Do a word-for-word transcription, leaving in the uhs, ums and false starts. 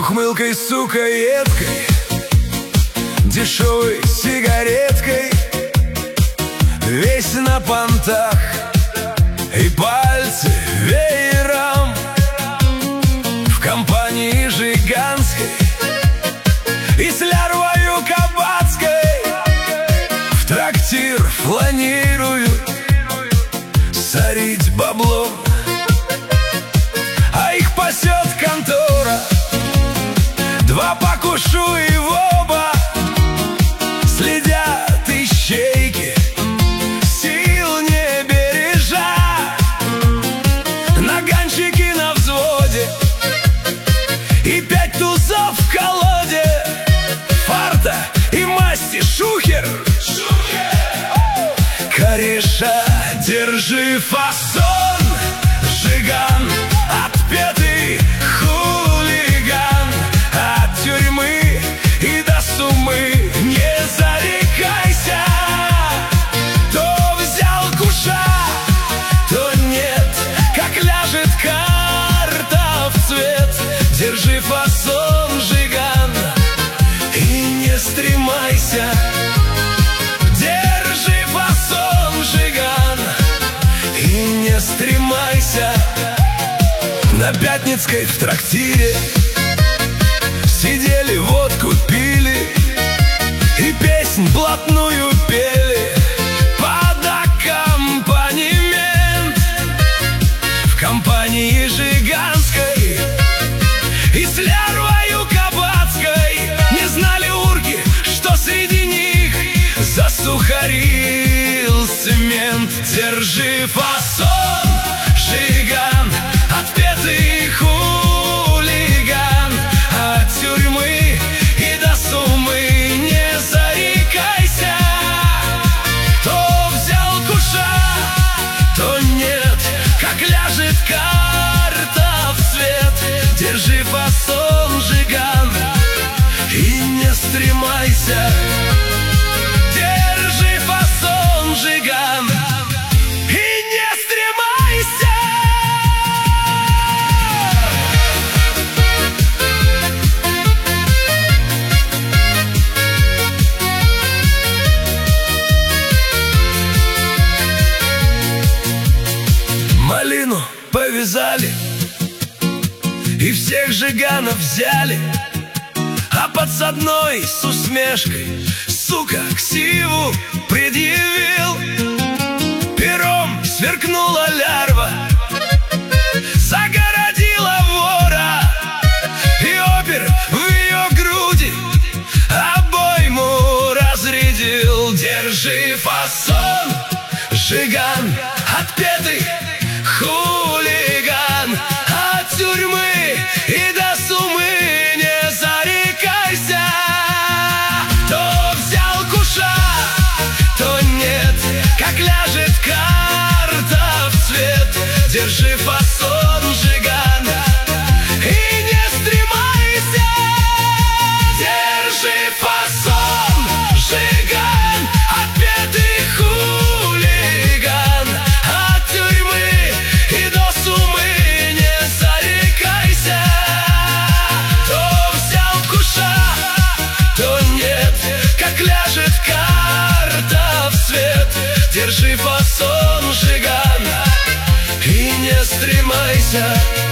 ухмылкой, сука, едкой, дешевой сигареткой, весь на понтах и пальцы веером. В компании жиганской и с лярвою кабацкой в трактир планируют сорить бабло, а их пасет контора. Два покушу и в оба следят ищейки, сил не бережа. Наганщики на взводе и пять тузов в колоде, фарта и масти шухер. Кореша, держи фасон, жиган, отпетый хулиган. От тюрьмы и до суммы не зарекайся. То взял куша, то нет, как ляжет карта в цвет. Держи фасон, жиган, и не стремайся. Держи фасон, жиган, и не стремайся. На Пятницкой в трактире сидели, водку пили и песнь блатную пели под аккомпанемент. В компании жиганской и с лярвою кабацкой не знали урки, что среди них засухарил цемент. Держи фасон, жиган, отпетый хулиган. От тюрьмы и до суммы не зарекайся. То взял куша, то нет, как ляжет карта в цвет. Держи фасон, жиган, и не стремайся. Держи фасон, жиган, и не стремайся. Малину повязали и всех жиганов взяли, а подсадной с усмешкой, сука, ксиву предъявил. Пером сверкнула лярва, загородила вора, и опер в ее груди обойму разрядил. Держи фасон, жиган, отпетый хулиган. От тюрьмы и до суммы не зарекайся. То взял куша, то нет, как ляжет карта в цвет. Держи фасон, жиган, и не стремайся. Держи фасон, жиган, отпетый хулиган. От тюрьмы и до суммы не зарекайся. То взял куша, то нет, как ляжет карта в цвет. Держи фасон, жиган, и не стремайся.